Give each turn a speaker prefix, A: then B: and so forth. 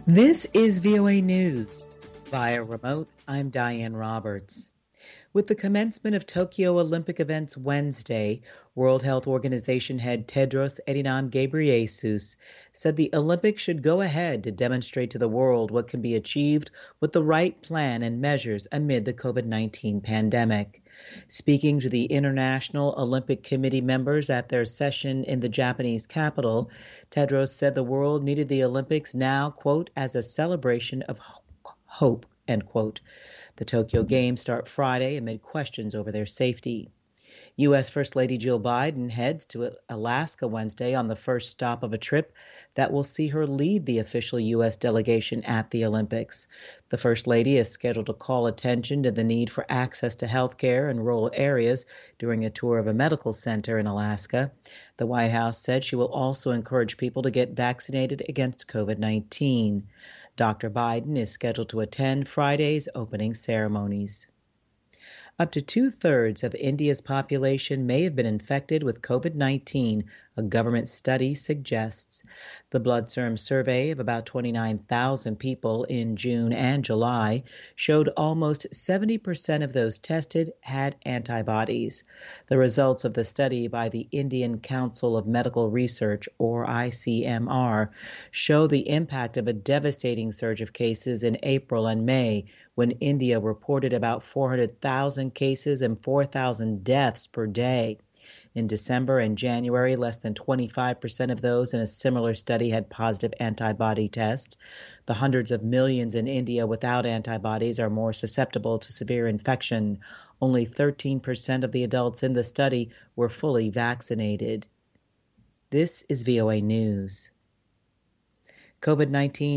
A: This is VOA News. Via remote, I'm Diane Roberts. With the commencement of Tokyo Olympic events Wednesday, World Health Organization head Tedros Adhanom Ghebreyesus said the Olympics should go ahead to demonstrate to the world what can be achieved with the right plan and measures amid the COVID-19 pandemic. Speaking to the International Olympic Committee members at their session in the Japanese capital, Tedros said the world needed the Olympics now, quote, as a celebration of hope, end quote. The Tokyo Games start Friday amid questions over their safety. U.S. First Lady Jill Biden heads to Alaska Wednesday on the first stop of a trip that will see her lead the official U.S. delegation at the Olympics. The First Lady is scheduled to call attention to the need for access to health care in rural areas during a tour of a medical center in Alaska. The White House said she will also encourage people to get vaccinated against COVID-19. Dr. Biden is scheduled to attend Friday's opening ceremonies. Up to two-thirds of India's population may have been infected with COVID-19, a government study suggests. The blood serum survey of about 29,000 people in June and July showed almost 70% of those tested had antibodies. The results of the study by the Indian Council of Medical Research, or ICMR, show the impact of a devastating surge of cases in April and May, when India reported about 400,000 cases and 4,000 deaths per day. In December and January, less than 25% of those in a similar study had positive antibody tests. The hundreds of millions in India without antibodies are more susceptible to severe infection. Only 13% of the adults in the study were fully vaccinated. This is VOA News. COVID-19